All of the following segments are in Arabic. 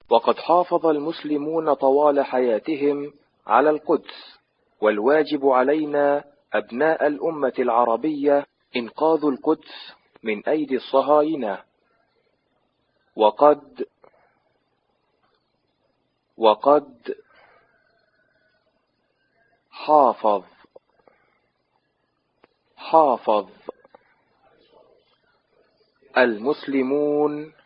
وقد حافظ المسلمون طوال حياتهم على القدس، والواجب علينا أبناء الأمة العربية إنقاذ القدس من أيدي الصهاينة. وقد حافظ المسلمون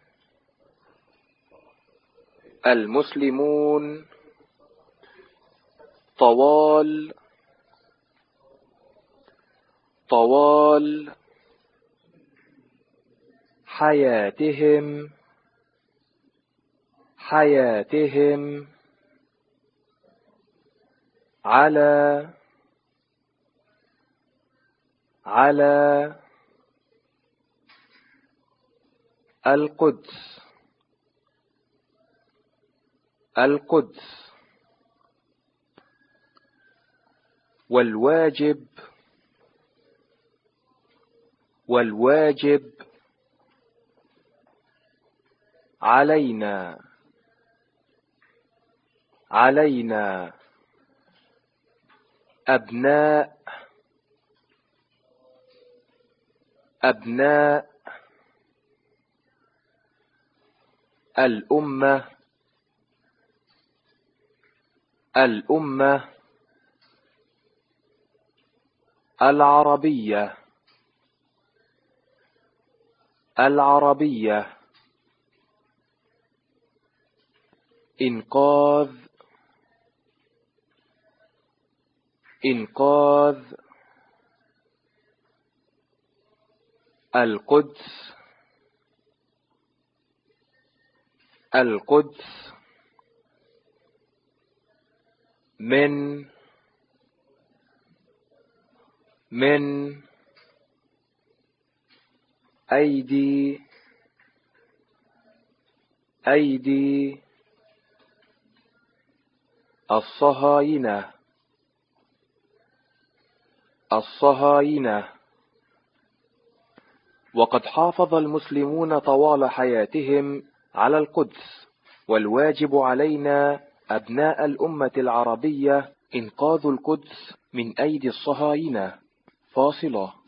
طوال حياتهم على القدس، والواجب علينا أبناء الأمة العربية إنقاذ القدس من أيدي الصهاينة. وقد حافظ المسلمون طوال حياتهم على القدس، والواجب علينا أبناء الأمة العربية إنقاذ القدس من أيدي الصهاينة. فاصلة.